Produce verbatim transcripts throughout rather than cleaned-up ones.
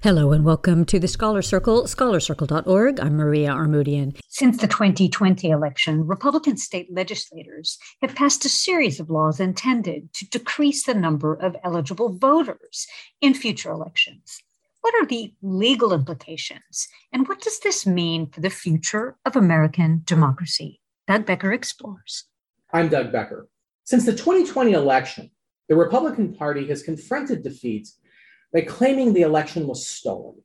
Hello and welcome to the Scholar Circle, scholar circle dot org. I'm Maria Armoudian. Since the twenty twenty election, Republican state legislators have passed a series of laws intended to decrease the number of eligible voters in future elections. What are the legal implications, and what does this mean for the future of American democracy? Doug Becker explores. I'm Doug Becker. Since the twenty twenty election, the Republican Party has confronted defeat by claiming the election was stolen.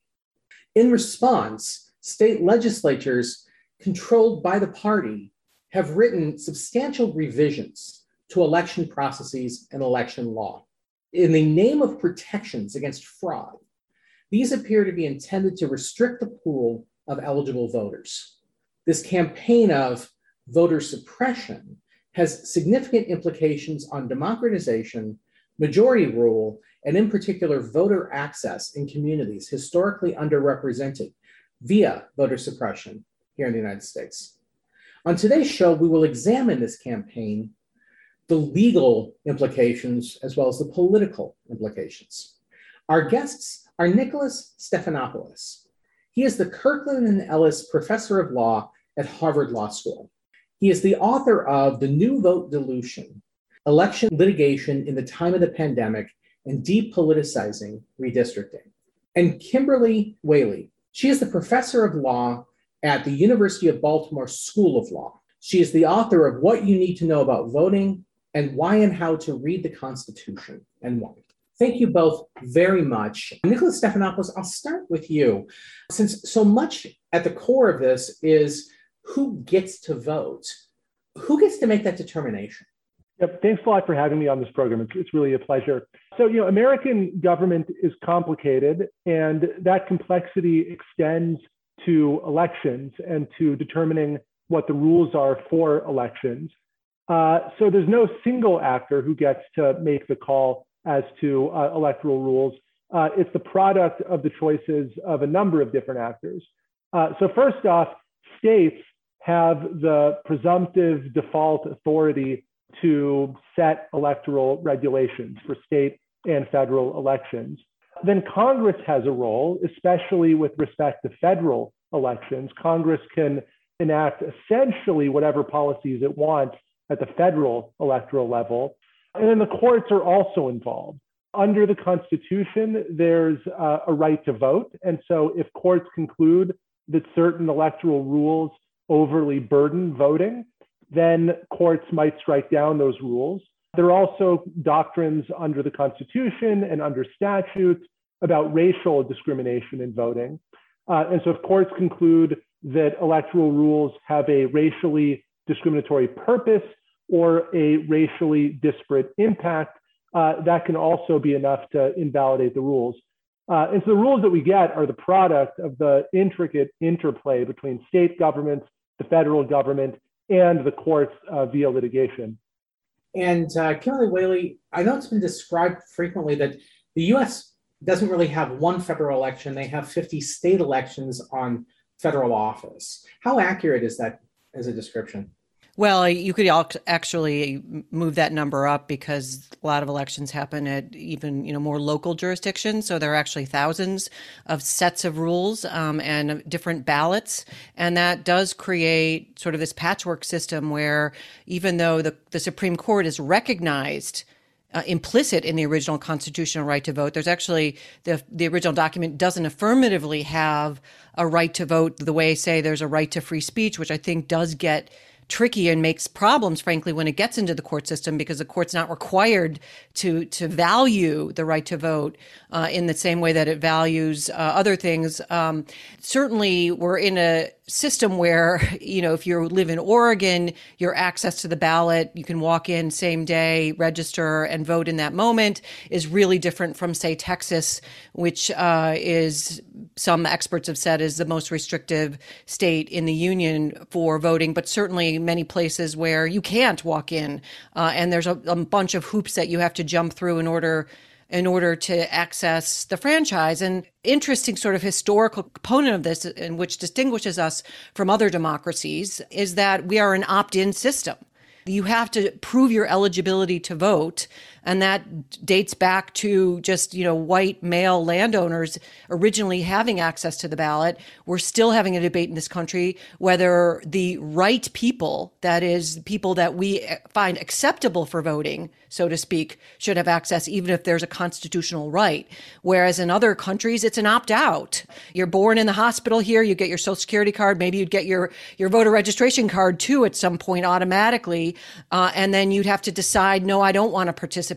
In response, state legislatures controlled by the party have written substantial revisions to election processes and election law. In the name of protections against fraud, these appear to be intended to restrict the pool of eligible voters. This campaign of voter suppression has significant implications on democratization, majority rule, and in particular, voter access in communities historically underrepresented via voter suppression here in the United States. On today's show, we will examine this campaign, the legal implications, as well as the political implications. Our guests are Nicholas Stephanopoulos. He is the Kirkland and Ellis Professor of Law at Harvard Law School. He is the author of The New Vote Dilution, Election Litigation in the Time of the Pandemic and Depoliticizing Redistricting. And Kimberly Whaley. She is the Professor of Law at the University of Baltimore School of Law. She is the author of What You Need to Know About Voting and Why and How to Read the Constitution and Why. Thank you both very much. Nicholas Stephanopoulos, I'll start with you. Since so much at the core of this is who gets to vote, who gets to make that determination? Yep, thanks a lot for having me on this program. It's, it's really a pleasure. So, you know, American government is complicated, and that complexity extends to elections and to determining what the rules are for elections. Uh, so there's no single actor who gets to make the call as to uh, electoral rules. Uh, it's the product of the choices of a number of different actors. Uh, so first off, states have the presumptive default authority to set electoral regulations for state and federal elections. Then Congress has a role, especially with respect to federal elections. Congress can enact essentially whatever policies it wants at the federal electoral level. And then the courts are also involved. Under the Constitution, there's uh, a right to vote. And so if courts conclude that certain electoral rules overly burden voting, then courts might strike down those rules. There are also doctrines under the Constitution and under statutes about racial discrimination in voting. Uh, and so if courts conclude that electoral rules have a racially discriminatory purpose or a racially disparate impact, uh, that can also be enough to invalidate the rules. Uh, and so the rules that we get are the product of the intricate interplay between state governments, the federal government, and the courts uh, via litigation. And uh, Kimberly Whaley, I know it's been described frequently that the U S doesn't really have one federal election. They have fifty state elections on federal office. How accurate is that as a description? Well, you could actually move that number up because a lot of elections happen at even, you know, more local jurisdictions. So there are actually thousands of sets of rules um, and different ballots. And that does create sort of this patchwork system where even though the, the Supreme Court is recognized Uh, implicit in the original constitutional right to vote. There's actually, the, the original document doesn't affirmatively have a right to vote the way, say, there's a right to free speech, which I think does get tricky and makes problems, frankly, when it gets into the court system, because the court's not required to to value the right to vote uh, in the same way that it values uh, other things. Um, certainly, we're in a system where, you know, if you live in Oregon, your access to the ballot, you can walk in same day, register, and vote in that moment is really different from, say, Texas, which uh, is, some experts have said, is the most restrictive state in the union for voting, but certainly many places where you can't walk in, uh, and there's a, a bunch of hoops that you have to jump through in order in order to access the franchise. And interesting sort of historical component of this, and which distinguishes us from other democracies, is that we are an opt-in system. You have to prove your eligibility to vote. And that dates back to just, you know, white male landowners originally having access to the ballot. We're still having a debate in this country whether the right people, that is, people that we find acceptable for voting, so to speak, should have access, even if there's a constitutional right. Whereas in other countries, it's an opt-out. You're born in the hospital here, you get your Social Security card, maybe you'd get your, your voter registration card too at some point automatically. Uh, and then you'd have to decide, no, I don't want to participate.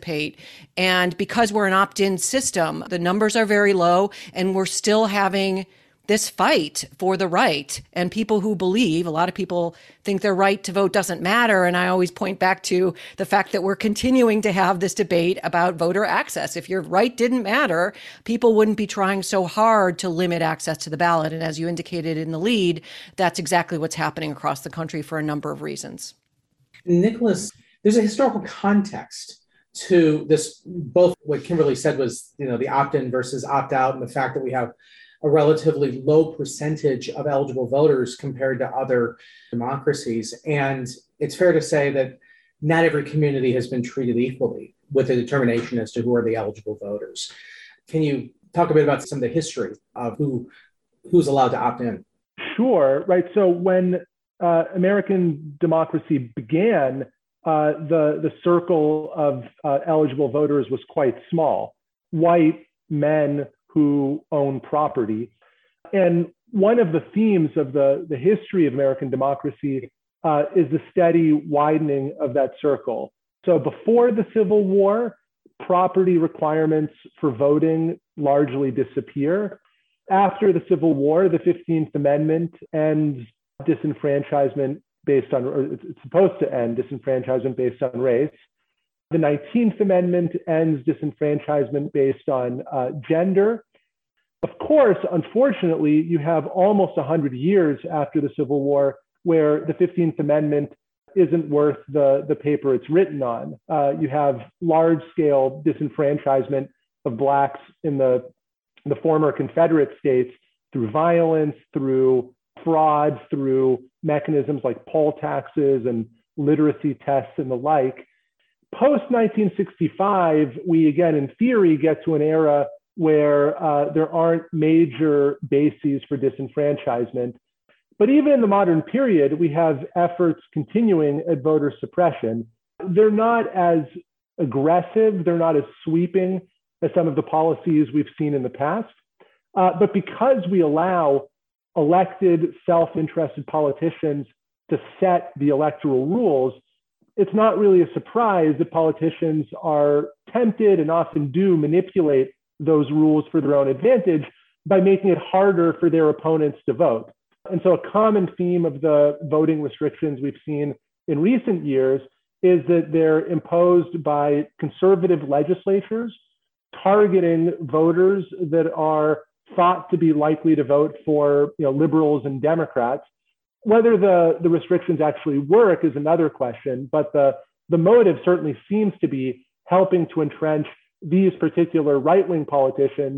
And because we're an opt-in system, the numbers are very low, and we're still having this fight for the right. And people who believe, a lot of people think their right to vote doesn't matter. And I always point back to the fact that we're continuing to have this debate about voter access. If your right didn't matter, people wouldn't be trying so hard to limit access to the ballot. And as you indicated in the lead, that's exactly what's happening across the country for a number of reasons. Nicholas, there's a historical context to this. Both what Kimberly said was, you know, the opt-in versus opt-out, and the fact that we have a relatively low percentage of eligible voters compared to other democracies. And it's fair to say that not every community has been treated equally with a determination as to who are the eligible voters. Can you talk a bit about some of the history of who who's allowed to opt in? Sure, right. So when uh, American democracy began, uh, the, the circle of uh, eligible voters was quite small. White men who own property. And one of the themes of the, the history of American democracy uh, is the steady widening of that circle. So before the Civil War, property requirements for voting largely disappear. After the Civil War, the fifteenth Amendment ends disenfranchisement based on, or it's supposed to end disenfranchisement based on race. The nineteenth Amendment ends disenfranchisement based on uh, gender. Of course, unfortunately, you have almost one hundred years after the Civil War where the fifteenth Amendment isn't worth the, the paper it's written on. Uh, you have large-scale disenfranchisement of Blacks in the, the former Confederate states through violence, through fraud, through mechanisms like poll taxes and literacy tests and the like. Post nineteen sixty-five, we again, in theory, get to an era where uh, there aren't major bases for disenfranchisement. But even in the modern period, we have efforts continuing at voter suppression. They're not as aggressive, they're not as sweeping as some of the policies we've seen in the past. Uh, but because we allow elected, self-interested politicians to set the electoral rules, it's not really a surprise that politicians are tempted and often do manipulate those rules for their own advantage by making it harder for their opponents to vote. And so a common theme of the voting restrictions we've seen in recent years is that they're imposed by conservative legislatures targeting voters that are thought to be likely to vote for, you know, liberals and Democrats. Whether the, the restrictions actually work is another question, but the, the motive certainly seems to be helping to entrench these particular right-wing politicians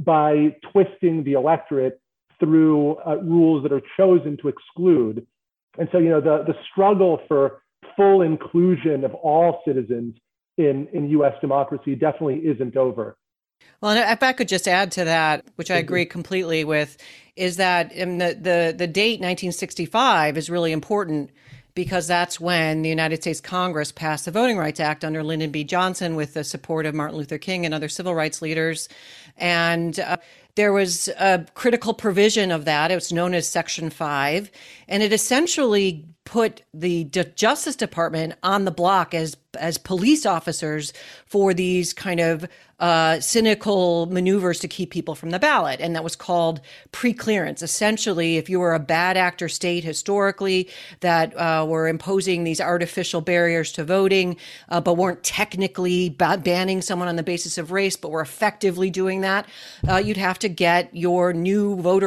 by twisting the electorate through uh, rules that are chosen to exclude. And so, you know, the, the struggle for full inclusion of all citizens in, in U S democracy definitely isn't over. Well, and if I could just add to that, which I agree completely with, is that in the, the, the date nineteen sixty-five is really important because that's when the United States Congress passed the Voting Rights Act under Lyndon B. Johnson with the support of Martin Luther King and other civil rights leaders. And uh, there was a critical provision of that. It was known as Section five, and it essentially put the D- Justice Department on the block as as police officers for these kind of uh, cynical maneuvers to keep people from the ballot. And that was called preclearance. Essentially, if you were a bad actor state historically that uh, were imposing these artificial barriers to voting, uh, but weren't technically ba- banning someone on the basis of race, but were effectively doing that, uh, you'd have to get your new voter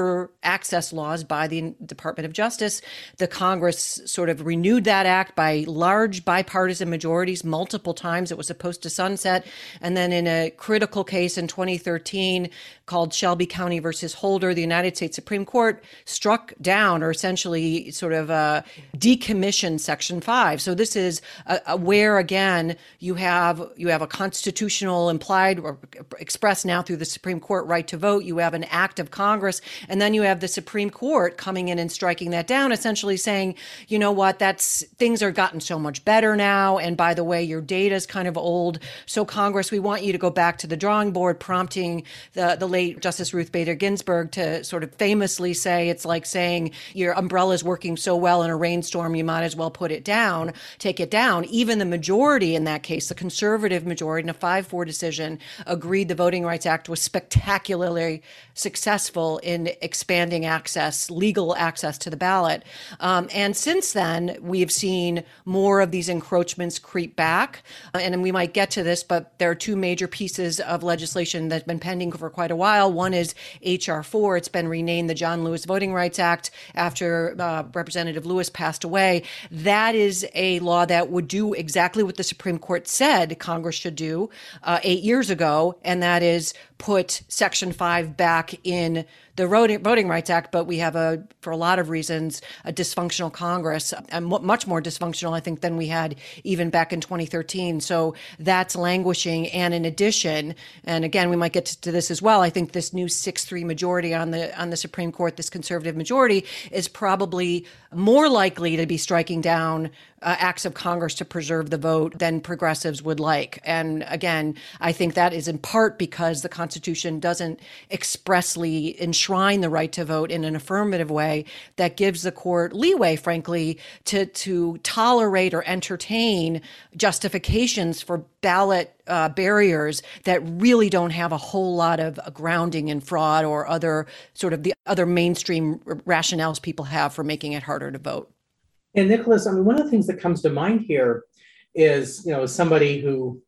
access laws by the Department of Justice. The Congress sort of renewed that act by large bipartisan majorities multiple times. It was supposed to sunset. And then in a critical case in twenty thirteen called Shelby County versus Holder, the United States Supreme Court struck down or essentially sort of uh, decommissioned Section five. So this is a, a where, again, you have you have a constitutional implied or expressed now through the Supreme Court right to vote. You have an act of Congress, and then you have the Supreme Court coming in and striking that down, essentially saying, you know what, that's things are gotten so much better now. And by the way, your data is kind of old. So Congress, we want you to go back to the drawing board, prompting the, the late Justice Ruth Bader Ginsburg to sort of famously say, it's like saying your umbrella is working so well in a rainstorm, you might as well put it down, take it down. Even the majority in that case, the conservative majority in a five four decision, agreed the Voting Rights Act was spectacularly successful in expanding access, legal access to the ballot. Um, and since then, we've seen more of these encroachments creep back. Uh, and we might get to this, but there are two major pieces of legislation that's been pending for quite a while. One is H R four. It's been renamed the John Lewis Voting Rights Act after uh, Representative Lewis passed away. That is a law that would do exactly what the Supreme Court said Congress should do uh, eight years ago, and that is put Section five back in the Voting Rights Act. But we have, a, for a lot of reasons, a dysfunctional Congress, and much more dysfunctional, I think, than we had even back in twenty thirteen. So that's languishing. And in addition, and again, we might get to this as well, I think this new six three majority on the on the Supreme Court, this conservative majority, is probably more likely to be striking down uh, acts of Congress to preserve the vote than progressives would like. And again, I think that is in part because the Constitution doesn't expressly enshrine the right to vote in an affirmative way that gives the court leeway, frankly, to, to tolerate or entertain justifications for ballot uh, barriers that really don't have a whole lot of uh, grounding in fraud or other sort of the other mainstream rationales people have for making it harder to vote. And Nicholas, I mean, one of the things that comes to mind here is, you know, as somebody who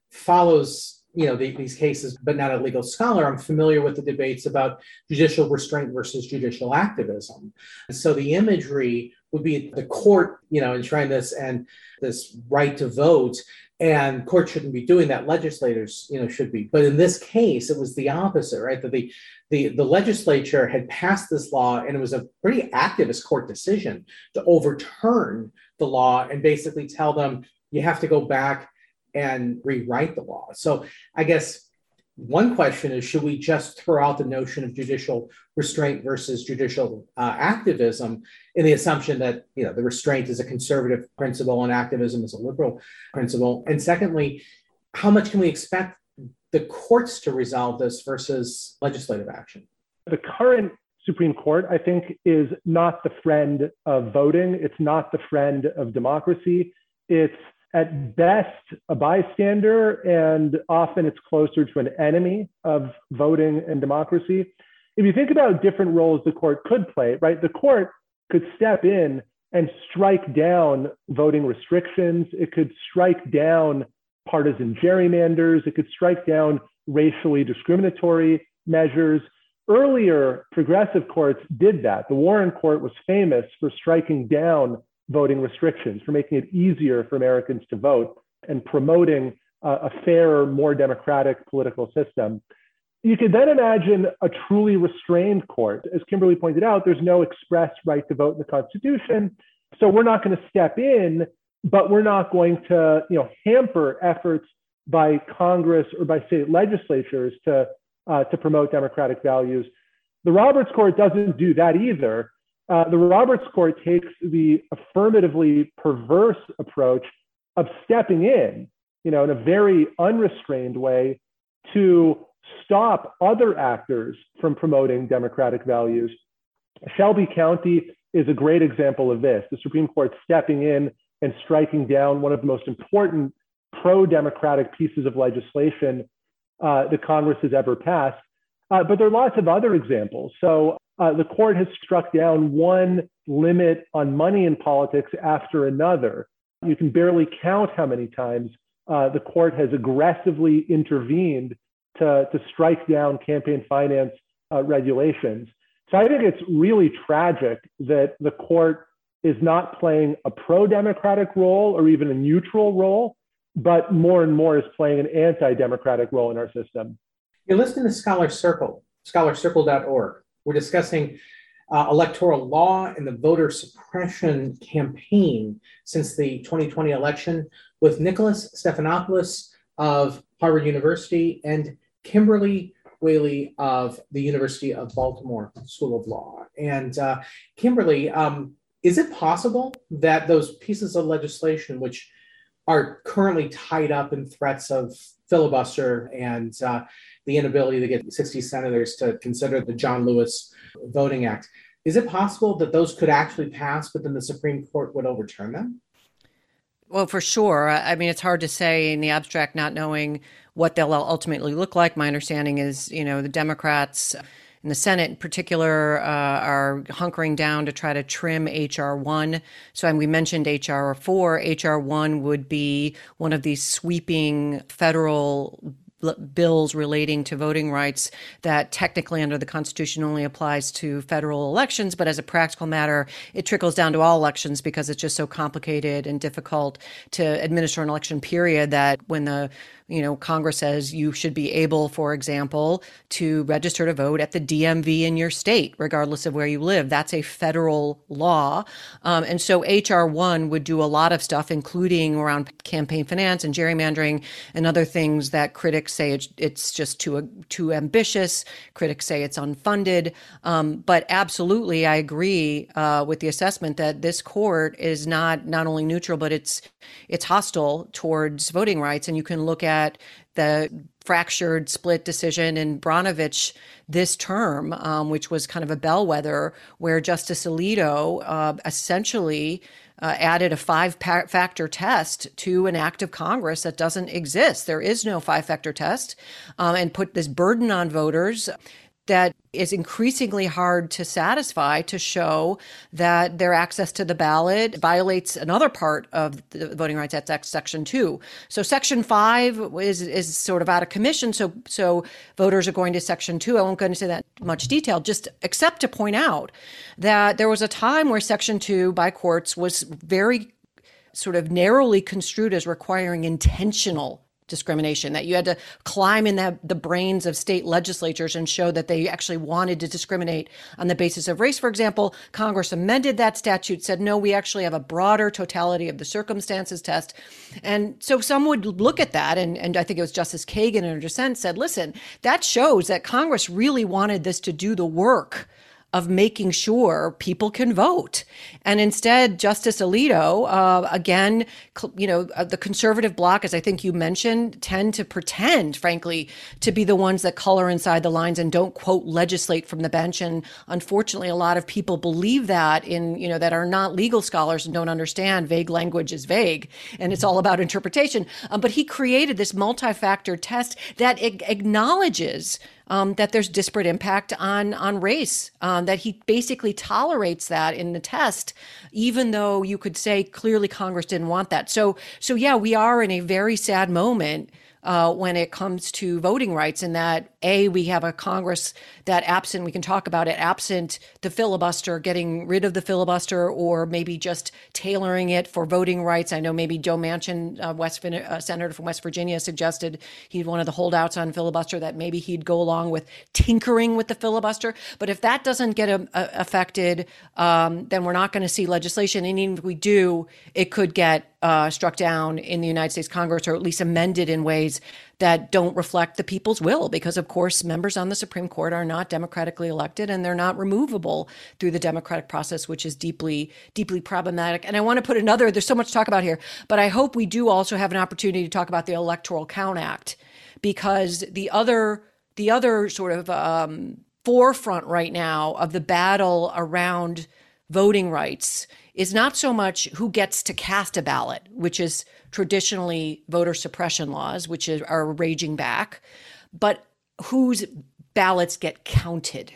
follows, you know, the, these cases, but not a legal scholar, I'm familiar with the debates about judicial restraint versus judicial activism. And so the imagery would be the court, you know, enshrining this and this right to vote, and courts shouldn't be doing that. Legislators, you know, should be. But in this case, it was the opposite, right? That the the the legislature had passed this law, and it was a pretty activist court decision to overturn the law and basically tell them you have to go back and rewrite the law. So I guess one question is, should we just throw out the notion of judicial restraint versus judicial uh, activism in the assumption that, you know, the restraint is a conservative principle and activism is a liberal principle? And secondly, how much can we expect the courts to resolve this versus legislative action? The current Supreme Court, I think, is not the friend of voting. It's not the friend of democracy. It's at best a bystander, and often it's closer to an enemy of voting and democracy. If you think about different roles the court could play, right, the court could step in and strike down voting restrictions. It could strike down partisan gerrymanders. It could strike down racially discriminatory measures. Earlier, progressive courts did that. The Warren Court was famous for striking down voting restrictions, for making it easier for Americans to vote and promoting uh, a fairer, more democratic political system. You could then imagine a truly restrained court. As Kimberly pointed out, there's no express right to vote in the Constitution. So we're not going to step in, but we're not going to, you know, hamper efforts by Congress or by state legislatures to, uh, to promote democratic values. The Roberts Court doesn't do that either. Uh, the Roberts Court takes the affirmatively perverse approach of stepping in, you know, in a very unrestrained way to stop other actors from promoting democratic values. Shelby County is a great example of this. The Supreme Court stepping in and striking down one of the most important pro-democratic pieces of legislation uh, that Congress has ever passed. Uh, but there are lots of other examples. So uh, the court has struck down one limit on money in politics after another. You can barely count how many times uh, the court has aggressively intervened to, to strike down campaign finance uh, regulations. So I think it's really tragic that the court is not playing a pro-democratic role or even a neutral role, but more and more is playing an anti-democratic role in our system. You're listening to Scholar Circle, scholar circle dot org. We're discussing uh, electoral law and the voter suppression campaign since the twenty twenty election with Nicholas Stephanopoulos of Harvard University and Kimberly Whaley of the University of Baltimore School of Law. And uh, Kimberly, um, is it possible that those pieces of legislation which are currently tied up in threats of filibuster and uh, the inability to get sixty senators to consider the John Lewis Voting Act, is it possible that those could actually pass, but then the Supreme Court would overturn them? Well, for sure. I mean, it's hard to say in the abstract, not knowing what they'll ultimately look like. My understanding is, you know, the Democrats in the Senate in particular uh, are hunkering down to try to trim H R one. So and we mentioned H R four. H R one would be one of these sweeping federal bills relating to voting rights that technically under the Constitution only applies to federal elections, but as a practical matter, it trickles down to all elections because it's just so complicated and difficult to administer an election period that when the you know, Congress says you should be able, for example, to register to vote at the D M V in your state, regardless of where you live. That's a federal law. Um, and so H R one would do a lot of stuff, including around campaign finance and gerrymandering and other things that critics say it's, it's just too, too ambitious. Critics say it's unfunded. Um, but absolutely, I agree uh, with the assessment that this court is not, not only neutral, but it's, it's hostile towards voting rights. And you can look at At the fractured split decision in Brnovich this term, um, which was kind of a bellwether, where Justice Alito uh, essentially uh, added a five-factor test to an act of Congress that doesn't exist. There is no five-factor test, um, and put this burden on voters that is increasingly hard to satisfy to show that their access to the ballot violates another part of the Voting Rights Act, Section two. So Section five is is sort of out of commission. So so voters are going to Section two. I won't go into that much detail, just except to point out that there was a time where Section two by courts was very sort of narrowly construed as requiring intentional discrimination, that you had to climb in the, the brains of state legislatures and show that they actually wanted to discriminate on the basis of race. For example, Congress amended that statute, said, no, we actually have a broader totality of the circumstances test. And so some would look at that, and, and I think it was Justice Kagan in her dissent said, listen, that shows that Congress really wanted this to do the work of making sure people can vote. And instead, Justice Alito, uh, again, you know, uh, the conservative bloc, as I think you mentioned, tend to pretend, frankly, to be the ones that color inside the lines and don't, quote, legislate from the bench. And unfortunately, a lot of people believe that in, you know, that are not legal scholars and don't understand vague language is vague and it's all about interpretation. Um, but he created this multi-factor test that ag- acknowledges Um, that there's disparate impact on on race, um, that he basically tolerates that in the test, even though you could say clearly Congress didn't want that. So, so yeah, we are in a very sad moment uh, when it comes to voting rights, in that, A, we have a Congress that absent, we can talk about it, absent the filibuster, getting rid of the filibuster, or maybe just tailoring it for voting rights. I know maybe Joe Manchin, uh, West uh, senator from West Virginia, suggested he'd one of the holdouts on filibuster, that maybe he'd go along with tinkering with the filibuster. But if that doesn't get a, a, affected, um, then we're not going to see legislation. And even if we do, it could get uh, struck down in the United States Congress, or at least amended in ways that don't reflect the people's will, because, of course, members on the Supreme Court are not democratically elected, and they're not removable through the democratic process, which is deeply, deeply problematic. And I want to put another, there's so much to talk about here, but I hope we do also have an opportunity to talk about the Electoral Count Act, because the other, the other sort of um, forefront right now of the battle around voting rights is not so much who gets to cast a ballot, which is traditionally voter suppression laws, which are raging back, but whose ballots get counted.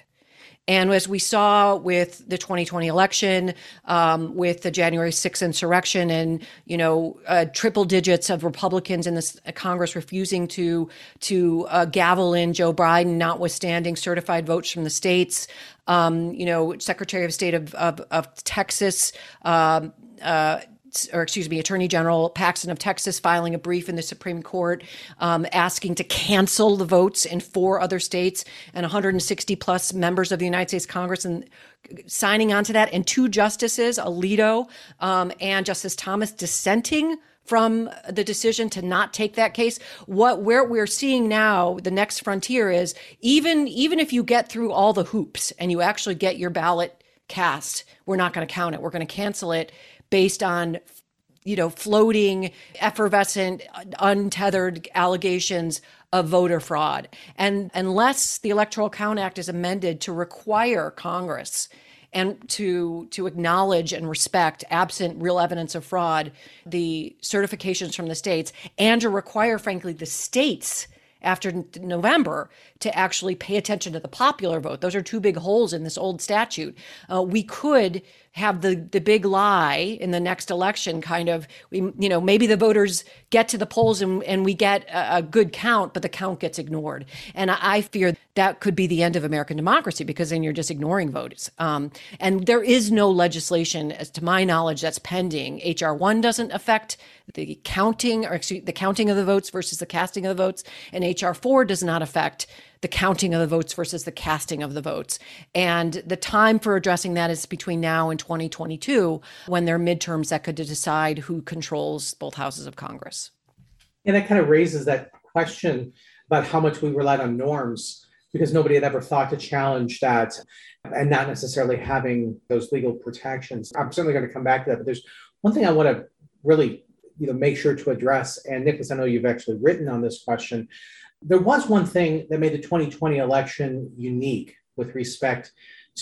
And as we saw with the twenty twenty election, um, with the January sixth insurrection, and you know, uh, triple digits of Republicans in this Congress refusing to to uh, gavel in Joe Biden, notwithstanding certified votes from the states. Um, you know, Secretary of State of of, of Texas. Um, uh, or excuse me, Attorney General Paxton of Texas filing a brief in the Supreme Court um, asking to cancel the votes in four other states, and one hundred sixty plus members of the United States Congress and signing on to that, and two justices, Alito um, and Justice Thomas, dissenting from the decision to not take that case. What where we're seeing now, the next frontier is even even if you get through all the hoops and you actually get your ballot cast, we're not going to count it. We're going to cancel it based on, you know, floating, effervescent, untethered allegations of voter fraud. And unless the Electoral Count Act is amended to require Congress and to to acknowledge and respect, absent real evidence of fraud, the certifications from the states, and to require, frankly, the states after November to actually pay attention to the popular vote. Those are two big holes in this old statute. Uh, we could have the the big lie in the next election, kind of, we, you know, maybe the voters get to the polls and, and we get a, a good count, but the count gets ignored. And I, I fear that could be the end of American democracy, because then you're just ignoring votes. Um, and there is no legislation, as to my knowledge, that's pending. H R one doesn't affect the counting, or excuse, the counting of the votes versus the casting of the votes, and H R four does not affect the counting of the votes versus the casting of the votes. And the time for addressing that is between now and twenty twenty-two, when there are midterms that could decide who controls both houses of Congress. And that kind of raises that question about how much we relied on norms, because nobody had ever thought to challenge that, and not necessarily having those legal protections. I'm certainly going to come back to that, but there's one thing I want to really, you know, make sure to address. And Nicholas, I know you've actually written on this question. There was one thing that made the twenty twenty election unique with respect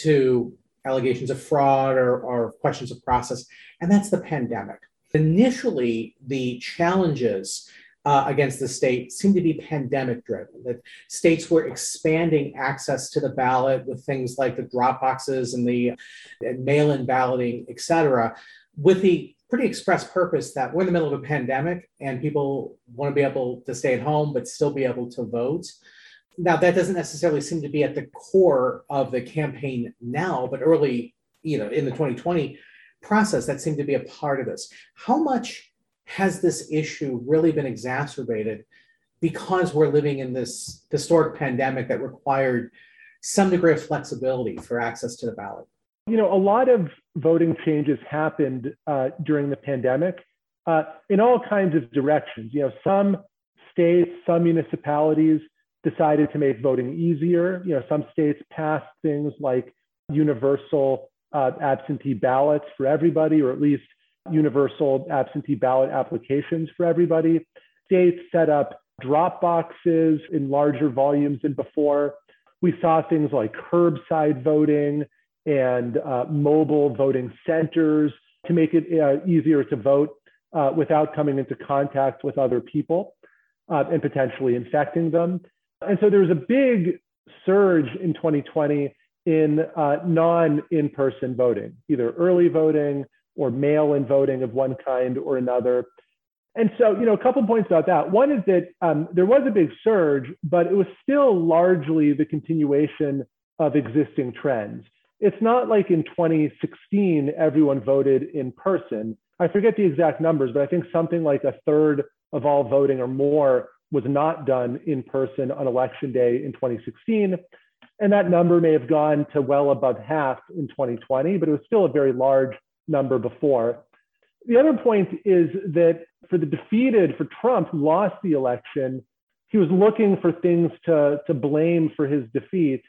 to allegations of fraud or, or questions of process, and that's the pandemic. Initially, the challenges uh, against the state seemed to be pandemic driven, that states were expanding access to the ballot with things like the drop boxes and the and mail-in balloting, et cetera, with the pretty express purpose that we're in the middle of a pandemic and people want to be able to stay at home but still be able to vote. Now, that doesn't necessarily seem to be at the core of the campaign now, but early, you know, in the twenty twenty process, that seemed to be a part of this. How much has this issue really been exacerbated because we're living in this historic pandemic that required some degree of flexibility for access to the ballot? You know, a lot of voting changes happened uh, during the pandemic uh, in all kinds of directions. You know, some states, some municipalities decided to make voting easier. You know, some states passed things like universal uh, absentee ballots for everybody, or at least universal absentee ballot applications for everybody. States set up drop boxes in larger volumes than before. We saw things like curbside voting and uh, mobile voting centers to make it uh, easier to vote uh, without coming into contact with other people uh, and potentially infecting them. And so there was a big surge in twenty twenty in uh, non-in-person voting, either early voting or mail-in voting of one kind or another. And so, you know, a couple points about that. One is that um, there was a big surge, but it was still largely the continuation of existing trends. It's not like in twenty sixteen, everyone voted in person. I forget the exact numbers, but I think something like a third of all voting or more was not done in person on election day in twenty sixteen. And that number may have gone to well above half in twenty twenty, but it was still a very large number before. The other point is that for the defeated, for Trump, who lost the election, he was looking for things to, to blame for his defeat.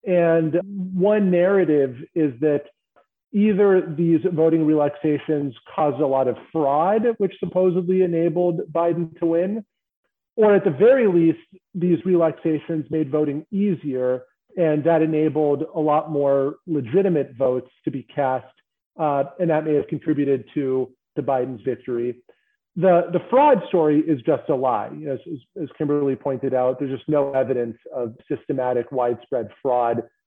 And one narrative is that either these voting relaxations caused a lot of fraud, which supposedly enabled Biden to win, or at the very least, these relaxations made voting easier, and that enabled a lot more legitimate votes to be cast, uh, and that may have contributed to, to Biden's victory. The, the fraud story is just a lie. As, as Kimberly pointed out, there's just no evidence of systematic, widespread fraud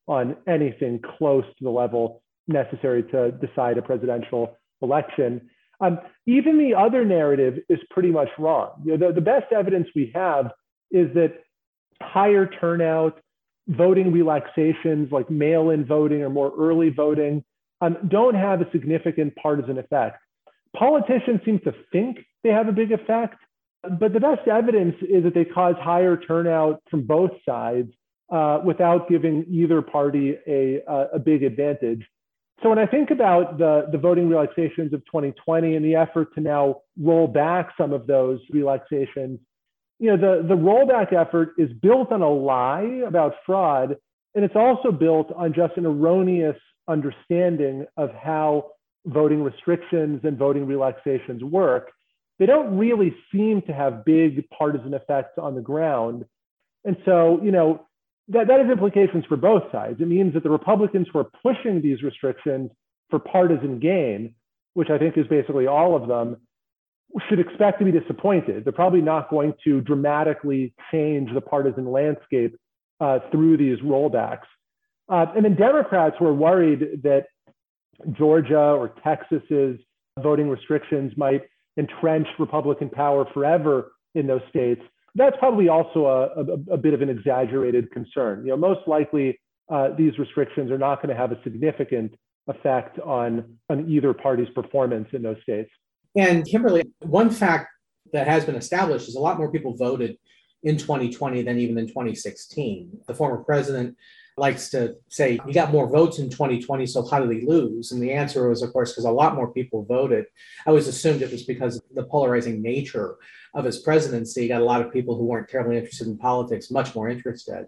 on anything close to the level necessary to decide a presidential election. Um, even the other narrative is pretty much wrong. You know, the, the best evidence we have is that higher turnout, voting relaxations like mail-in voting or more early voting um, don't have a significant partisan effect. Politicians seem to think they have a big effect, but the best evidence is that they cause higher turnout from both sides uh, without giving either party a, a, a big advantage. So when I think about the, the voting relaxations of twenty twenty and the effort to now roll back some of those relaxations, you know, the, the rollback effort is built on a lie about fraud, and it's also built on just an erroneous understanding of how voting restrictions and voting relaxations work. They don't really seem to have big partisan effects on the ground. And so, you know, that, that has implications for both sides. It means that the Republicans who are pushing these restrictions for partisan gain, which I think is basically all of them, should expect to be disappointed. They're probably not going to dramatically change the partisan landscape uh, through these rollbacks. Uh, and then Democrats who are worried that Georgia or Texas's voting restrictions might entrench Republican power forever in those states. That's probably also a, a, a bit of an exaggerated concern. You know, most likely uh, these restrictions are not going to have a significant effect on, on either party's performance in those states. And Kimberly, one fact that has been established is a lot more people voted in twenty twenty than even in twenty sixteen. The former president likes to say he got more votes in twenty twenty, so how did he lose? And the answer was, of course, because a lot more people voted. I always assumed it was because of the polarizing nature of his presidency. He got a lot of people who weren't terribly interested in politics, much more interested.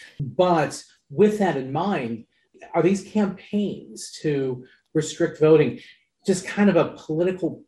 But with that in mind, are these campaigns to restrict voting just kind of a political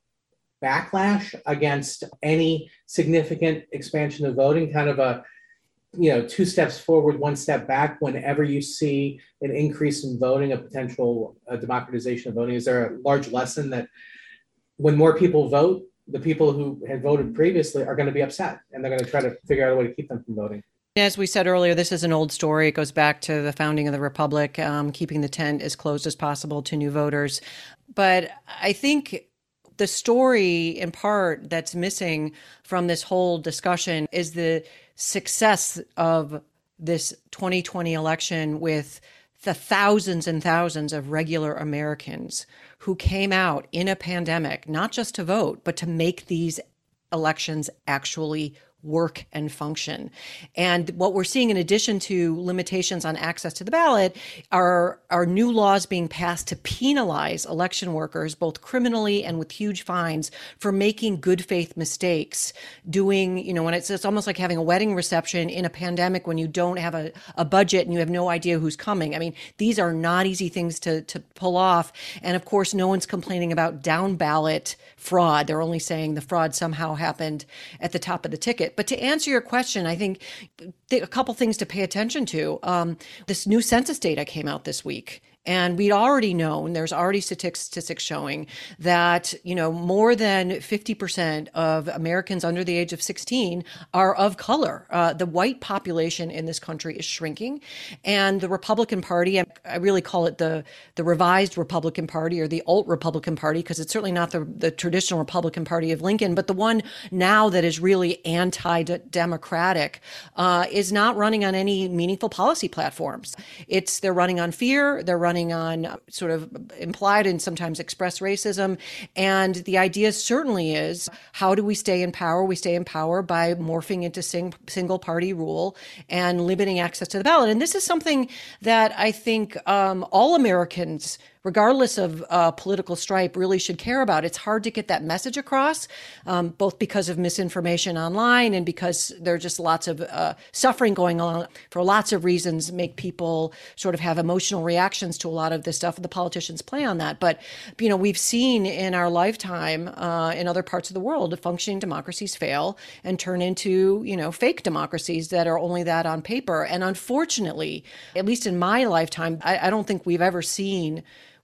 backlash against any significant expansion of voting, kind of a, you know, two steps forward, one step back whenever you see an increase in voting, a potential uh, democratization of voting? Is there a large lesson that when more people vote, the people who had voted previously are going to be upset and they're going to try to figure out a way to keep them from voting? As we said earlier, this is an old story. It goes back to the founding of the Republic, um, keeping the tent as closed as possible to new voters. But I think the story, in part, that's missing from this whole discussion is the success of this twenty twenty election with the thousands and thousands of regular Americans who came out in a pandemic, not just to vote, but to make these elections actually work and function. And what we're seeing, in addition to limitations on access to the ballot, are, are new laws being passed to penalize election workers, both criminally and with huge fines, for making good faith mistakes. Doing, you know, when it's, it's almost like having a wedding reception in a pandemic when you don't have a, a budget and you have no idea who's coming. I mean, these are not easy things to, to pull off. And of course, no one's complaining about down ballot fraud. They're only saying the fraud somehow happened at the top of the ticket. But to answer your question, I think th- a couple things to pay attention to. Um, this new census data came out this week. And we'd already known, there's already statistics showing that, you know, more than fifty percent of Americans under the age of sixteen are of color. Uh, the white population in this country is shrinking. And the Republican Party, I really call it the, the revised Republican Party or the alt-Republican Party, because it's certainly not the, the traditional Republican Party of Lincoln, but the one now that is really anti-democratic, uh, is not running on any meaningful policy platforms. It's, they're running on fear, they're running on sort of implied and sometimes expressed racism. And the idea certainly is, how do we stay in power? We stay in power by morphing into sing, single party rule and limiting access to the ballot. And this is something that I think um, all Americans, regardless of uh, political stripe, really should care about. It's hard to get that message across, um, both because of misinformation online and because there's just lots of uh, suffering going on for lots of reasons, make people sort of have emotional reactions to a lot of this stuff, and the politicians play on that. But, you know, we've seen in our lifetime uh, in other parts of the world, functioning democracies fail and turn into, you know, fake democracies that are only that on paper. And unfortunately, at least in my lifetime, I, I don't think we've ever seen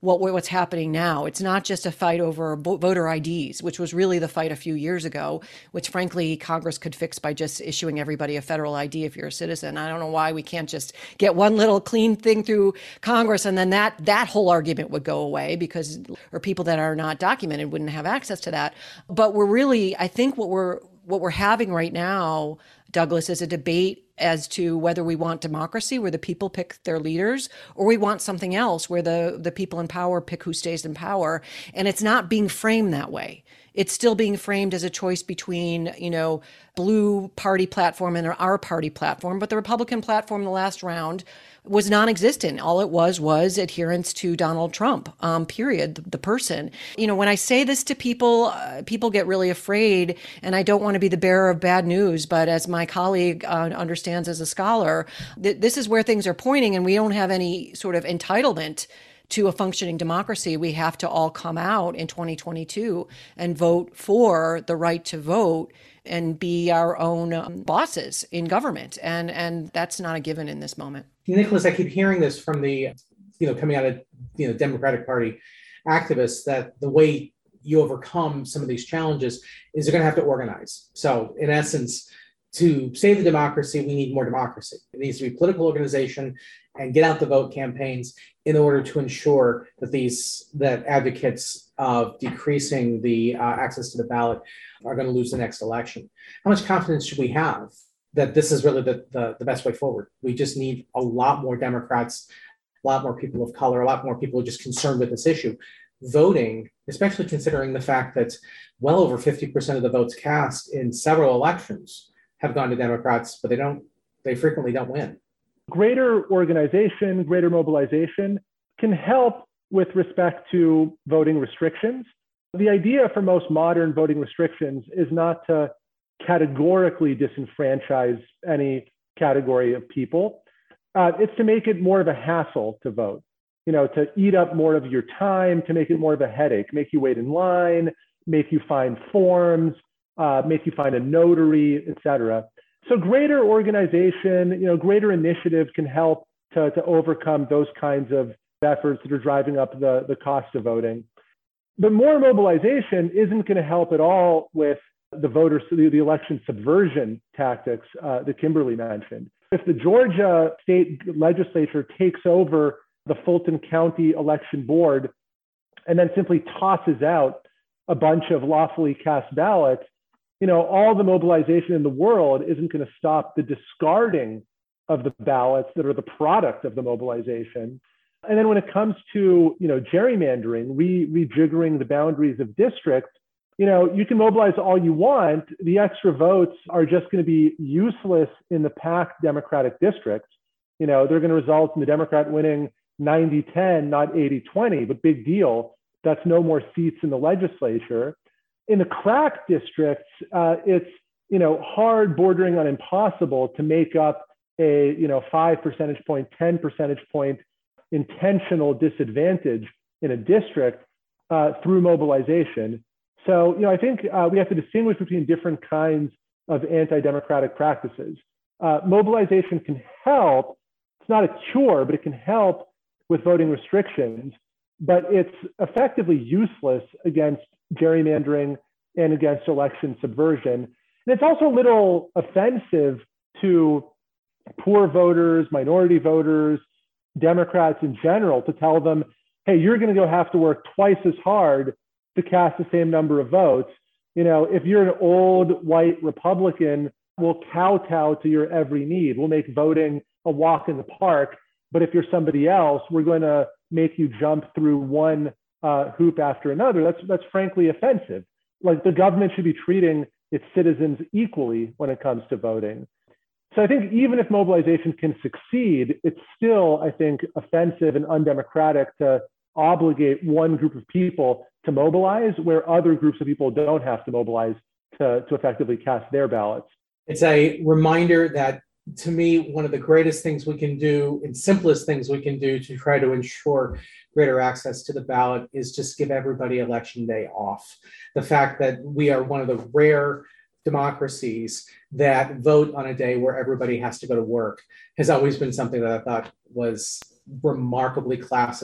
what what's happening now. It's not just a fight over voter I Ds, which was really the fight a few years ago, which frankly Congress could fix by just issuing everybody a federal I D if you're a citizen. I don't know why we can't just get one little clean thing through Congress and then that that whole argument would go away, because or people that are not documented wouldn't have access to that. But we're really, I think what we're what we're having right now, Douglas, is a debate as to whether we want democracy where the people pick their leaders, or we want something else where the, the people in power pick who stays in power. And it's not being framed that way. It's still being framed as a choice between, you know, blue party platform and our party platform. But the Republican platform in the last round was non-existent. All it was was adherence to Donald Trump, um, period, the, the person. You know, when I say this to people, uh, people get really afraid, and I don't want to be the bearer of bad news, but as my colleague uh, understands as a scholar, th- this is where things are pointing, and we don't have any sort of entitlement to a functioning democracy. We have to all come out in twenty twenty-two and vote for the right to vote and be our own um, bosses in government. And, and that's not a given in this moment. Nicholas, I keep hearing this from the, you know, coming out of, you know, Democratic Party activists, that the way you overcome some of these challenges is you're going to have to organize. So in essence, to save the democracy, we need more democracy. It needs to be political organization and get out the vote campaigns in order to ensure that these that advocates of decreasing the uh, access to the ballot are going to lose the next election. How much confidence should we have that this is really the, the, the best way forward? We just need a lot more Democrats, a lot more people of color, a lot more people just concerned with this issue voting, especially considering the fact that well over fifty percent of the votes cast in several elections have gone to Democrats, but they don't, they frequently don't win. Greater organization, greater mobilization can help with respect to voting restrictions. The idea for most modern voting restrictions is not to categorically disenfranchise any category of people. Uh, it's to make it more of a hassle to vote, you know, to eat up more of your time, to make it more of a headache, make you wait in line, make you find forms, uh, make you find a notary, et cetera. So greater organization, you know, greater initiative can help to, to overcome those kinds of efforts that are driving up the, the cost of voting. But more mobilization isn't going to help at all with the voter, the, the election subversion tactics uh, that Kimberly mentioned. If the Georgia state legislature takes over the Fulton County Election Board and then simply tosses out a bunch of lawfully cast ballots, you know, all the mobilization in the world isn't going to stop the discarding of the ballots that are the product of the mobilization. And then when it comes to, you know, gerrymandering, re- rejiggering the boundaries of districts, you know, you can mobilize all you want. The extra votes are just going to be useless in the packed Democratic districts. You know, they're going to result in the Democrat winning ninety ten, not eighty twenty, but big deal. That's no more seats in the legislature. In the crack districts, uh, it's, you know, hard, bordering on impossible to make up a, you know, five percentage point, ten percentage point intentional disadvantage in a district uh, through mobilization. So, you know, I think uh, we have to distinguish between different kinds of anti-democratic practices. Uh, mobilization can help. It's not a cure, but it can help with voting restrictions, but it's effectively useless against gerrymandering and against election subversion. And it's also a little offensive to poor voters, minority voters, Democrats in general, to tell them, hey, you're going to go have to work twice as hard to cast the same number of votes. You know, if you're an old white Republican, we'll kowtow to your every need. We'll make voting a walk in the park. But if you're somebody else, we're going to make you jump through one uh, hoop after another. That's that's frankly offensive. Like, the government should be treating its citizens equally when it comes to voting. So I think even if mobilization can succeed, it's still, I think, offensive and undemocratic to obligate one group of people to mobilize where other groups of people don't have to mobilize to, to effectively cast their ballots. It's a reminder that, to me, one of the greatest things we can do and simplest things we can do to try to ensure greater access to the ballot is just give everybody election day off. The fact that we are one of the rare democracies that vote on a day where everybody has to go to work has always been something that I thought was remarkably classist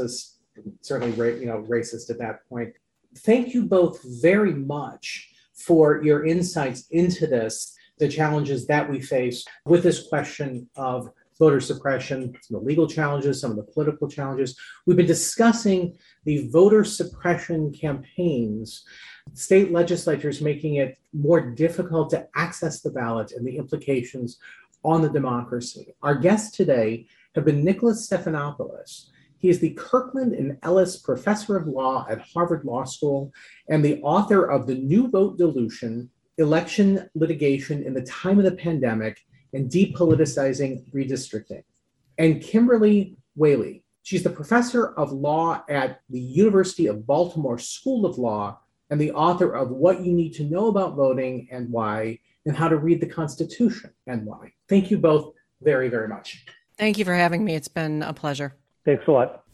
certainly you know, racist at that point. Thank you both very much for your insights into this, the challenges that we face with this question of voter suppression, some of the legal challenges, some of the political challenges. We've been discussing the voter suppression campaigns, state legislatures making it more difficult to access the ballot and the implications on the democracy. Our guests today have been Nicholas Stephanopoulos. He is the Kirkland and Ellis Professor of Law at Harvard Law School and the author of The New Vote Dilution, Election Litigation in the Time of the Pandemic and Depoliticizing Redistricting. And Kimberly Whaley. She's the Professor of Law at the University of Baltimore School of Law and the author of What You Need to Know About Voting and Why, and How to Read the Constitution and Why. Thank you both very, very much. Thank you for having me. It's been a pleasure. Thanks a lot.